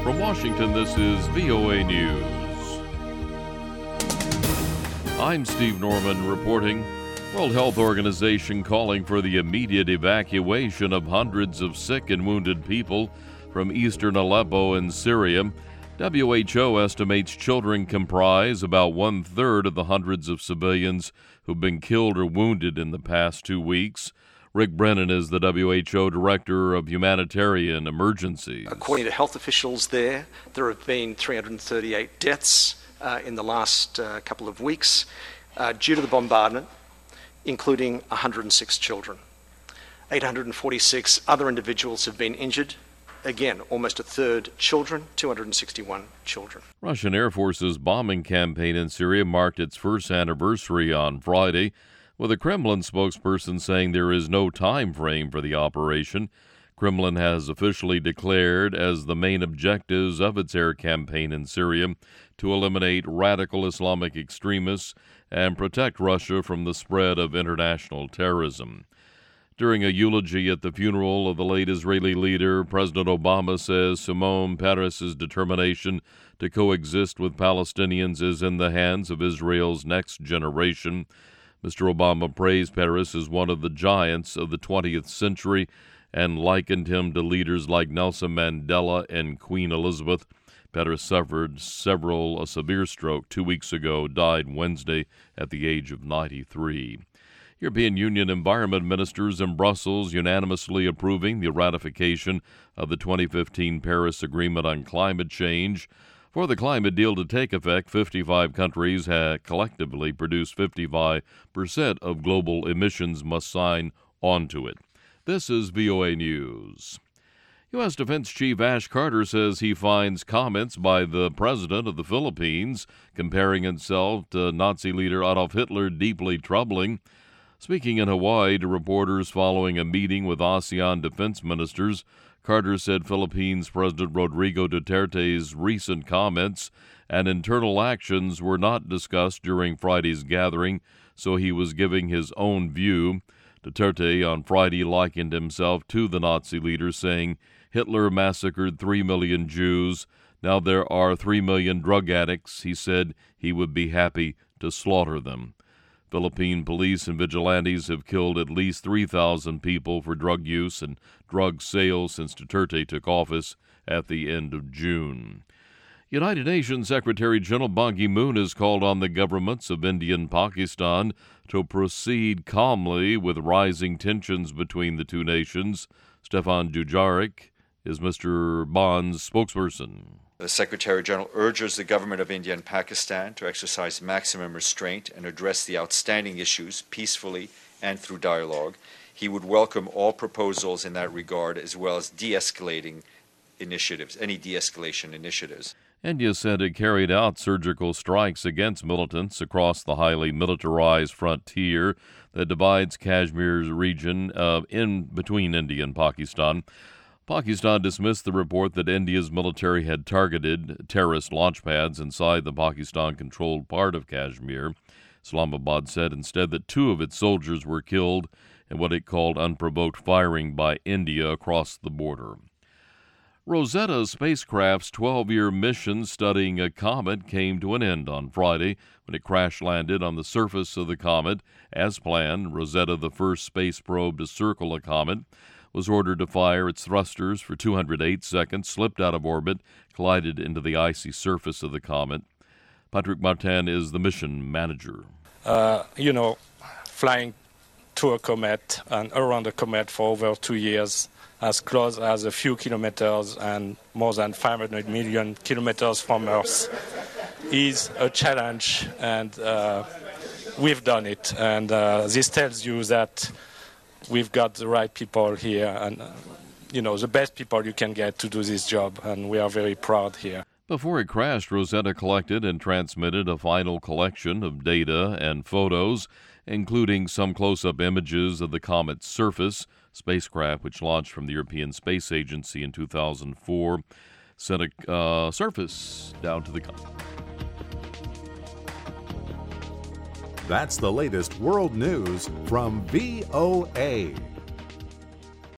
From Washington, this is VOA News. I'm Steve Norman reporting. World Health Organization calling for the immediate evacuation of hundreds of sick and wounded people from eastern Aleppo in Syria. WHO estimates children comprise about one-third of the hundreds of civilians who've been killed or wounded in the past 2 weeks. Rick Brennan is the WHO Director of Humanitarian Emergencies. According to health officials there have been 338 deaths in the last couple of weeks due to the bombardment, including 106 children. 846 other individuals have been injured. Again, almost a third children, 261 children. Russian Air Force's bombing campaign in Syria marked its first anniversary on Friday, with a Kremlin spokesperson saying there is no time frame for the operation. Kremlin has officially declared as the main objectives of its air campaign in Syria to eliminate radical Islamic extremists and protect Russia from the spread of international terrorism. During a eulogy at the funeral of the late Israeli leader, President Obama says Shimon Peres' determination to coexist with Palestinians is in the hands of Israel's next generation. Mr. Obama praised Peres as one of the giants of the 20th century and likened him to leaders like Nelson Mandela and Queen Elizabeth. Peres suffered a severe stroke 2 weeks ago, died Wednesday at the age of 93. European Union environment ministers in Brussels unanimously approving the ratification of the 2015 Paris Agreement on climate change. For the climate deal to take effect, 55 countries have collectively produced 55% of global emissions must sign onto it. This is VOA News. U.S. Defense Chief Ash Carter says he finds comments by the president of the Philippines comparing himself to Nazi leader Adolf Hitler deeply troubling. Speaking in Hawaii to reporters following a meeting with ASEAN defense ministers, Carter said Philippines President Rodrigo Duterte's recent comments and internal actions were not discussed during Friday's gathering, so he was giving his own view. Duterte on Friday likened himself to the Nazi leader, saying Hitler massacred 3 million Jews. Now there are 3 million drug addicts. He said he would be happy to slaughter them. Philippine police and vigilantes have killed at least 3,000 people for drug use and drug sales since Duterte took office at the end of June. United Nations Secretary General Ban Ki-moon has called on the governments of India and Pakistan to proceed calmly with rising tensions between the two nations. Stefan Dujarric is Mr. Ban's spokesperson. The Secretary General urges the government of India and Pakistan to exercise maximum restraint and address the outstanding issues peacefully and through dialogue. He would welcome all proposals in that regard, as well as de-escalating initiatives, any de-escalation initiatives. India said it carried out surgical strikes against militants across the highly militarized frontier that divides Kashmir's region in between India and Pakistan. Pakistan dismissed the report that India's military had targeted terrorist launch pads inside the Pakistan-controlled part of Kashmir. Islamabad said instead that 2 of its soldiers were killed in what it called unprovoked firing by India across the border. Rosetta spacecraft's 12-year mission studying a comet came to an end on Friday when it crash-landed on the surface of the comet. As planned, Rosetta, the first space probe to circle a comet, was ordered to fire its thrusters for 208 seconds, slipped out of orbit, collided into the icy surface of the comet. Patrick Martin is the mission manager. Flying to a comet and around a comet for over 2 years, as close as a few kilometers and more than 500 million kilometers from Earth, is a challenge, and we've done it. And this tells you that we've got the right people here and, the best people you can get to do this job, and we are very proud here. Before it crashed, Rosetta collected and transmitted a final collection of data and photos, including some close-up images of the comet's surface. Spacecraft, which launched from the European Space Agency in 2004, sent a surface down to the comet. That's the latest world news from VOA.